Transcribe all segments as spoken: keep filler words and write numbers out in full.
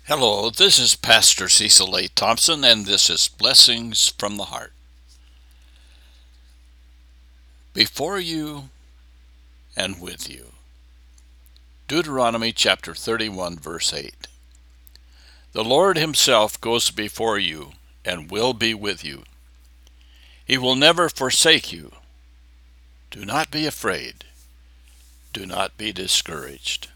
Hello, this is Pastor Cecil A. Thompson, and this is Blessings from the Heart. Before you and with you. Deuteronomy chapter thirty-one, verse eight. The Lord himself goes before you and will be with you. He will never forsake you. Do not be afraid. Do not be discouraged.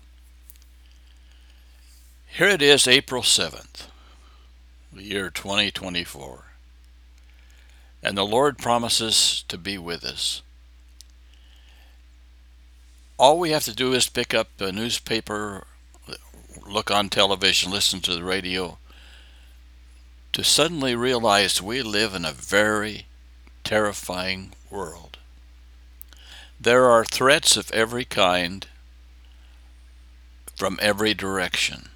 Here it is, April seventh, the year twenty twenty-four. And the Lord promises to be with us. All we have to do is pick up a newspaper, look on television, listen to the radio, to suddenly realize we live in a very terrifying world. There are threats of every kind from every direction.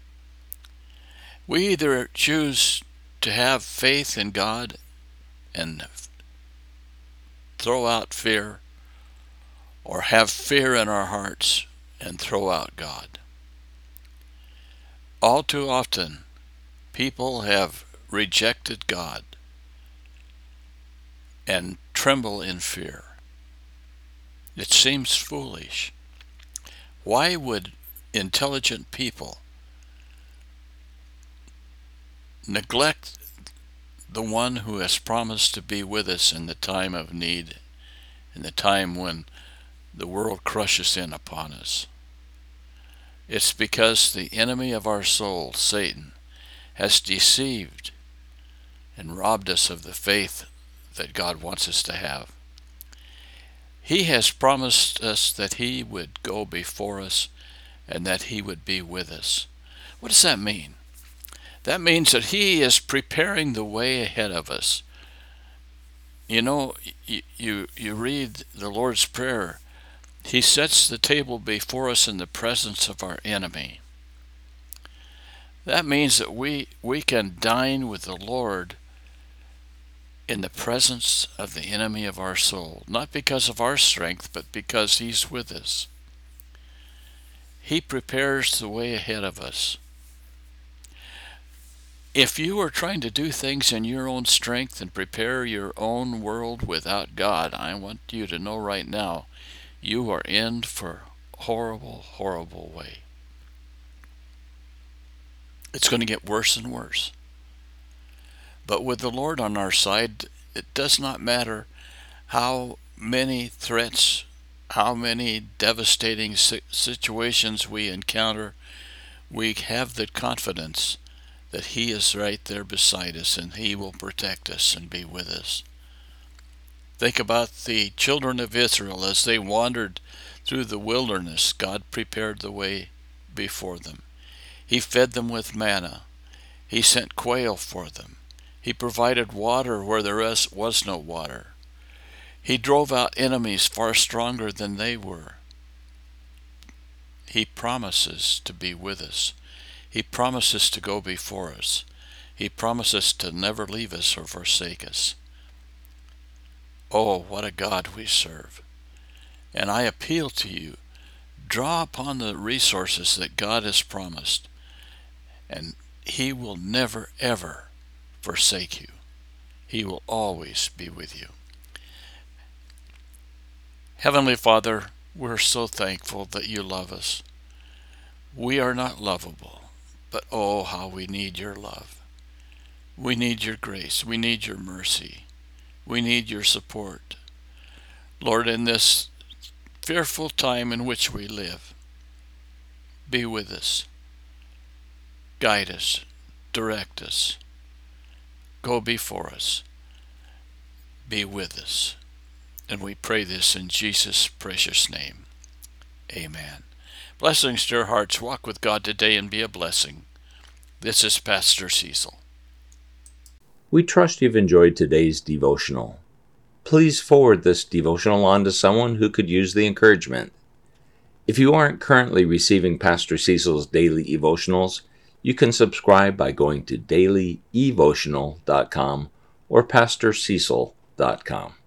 We either choose to have faith in God and throw out fear, or have fear in our hearts and throw out God. All too often, people have rejected God and tremble in fear. It seems foolish. Why would intelligent people neglect the one who has promised to be with us in the time of need, in the time when the world crushes in upon us? It's because the enemy of our soul, Satan, has deceived and robbed us of the faith that God wants us to have. He has promised us that he would go before us and that he would be with us. What does that mean? That means that he is preparing the way ahead of us. You know, you, you, you read the Lord's Prayer. He sets the table before us in the presence of our enemy. That means that we, we can dine with the Lord in the presence of the enemy of our soul, not because of our strength, but because he's with us. He prepares the way ahead of us. If you are trying to do things in your own strength and prepare your own world without God, I want you to know right now, you are in for a horrible, horrible way. It's going to get worse and worse. But with the Lord on our side, it does not matter how many threats, how many devastating situations we encounter, we have the confidence that he is right there beside us and he will protect us and be with us. Think about the children of Israel as they wandered through the wilderness. God prepared the way before them. He fed them with manna. He sent quail for them. He provided water where there was no water. He drove out enemies far stronger than they were. He promises to be with us. He promises to go before us. He promises to never leave us or forsake us. Oh, what a God we serve. And I appeal to you, draw upon the resources that God has promised, and he will never, ever forsake you. He will always be with you. Heavenly Father, we're so thankful that you love us. We are not lovable, but oh, how we need your love. We need your grace. We need your mercy. We need your support. Lord, in this fearful time in which we live, be with us. Guide us. Direct us. Go before us. Be with us. And we pray this in Jesus' precious name. Amen. Blessings to your hearts. Walk with God today and be a blessing. This is Pastor Cecil. We trust you've enjoyed today's devotional. Please forward this devotional on to someone who could use the encouragement. If you aren't currently receiving Pastor Cecil's daily devotionals, you can subscribe by going to daily evotional dot com or pastor cecil dot com.